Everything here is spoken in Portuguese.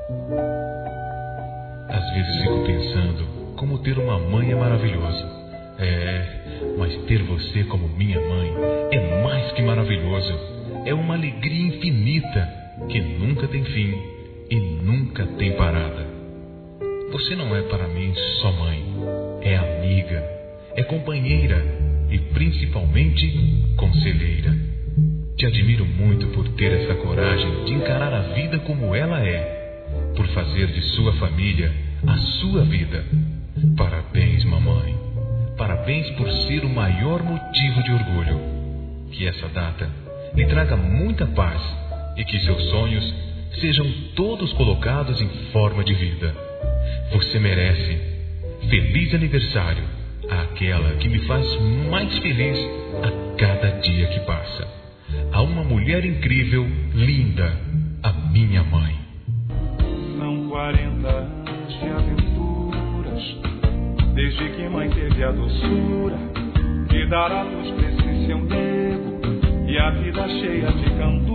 Às vezes fico pensando como ter uma mãe é maravilhoso. Mas ter você como minha mãe é mais que maravilhoso. É uma alegria infinita que nunca tem fim e nunca tem parada. Você não é para mim só mãe, é amiga, é companheira e principalmente conselheira. Te admiro muito por ter essa coragem de encarar a vida como ela é, por fazer de sua família a sua vida. Parabéns, mamãe. Parabéns por ser o maior motivo de orgulho. Que essa data lhe traga muita paz e que seus sonhos sejam todos colocados em forma de vida. Você merece. Feliz aniversário àquela que me faz mais feliz a cada dia que passa. A uma mulher incrível, linda, a minha mãe. São 40 anos de aventuras, desde que mãe teve a doçura de dar à luz pra esse seu nego, e a vida cheia de canto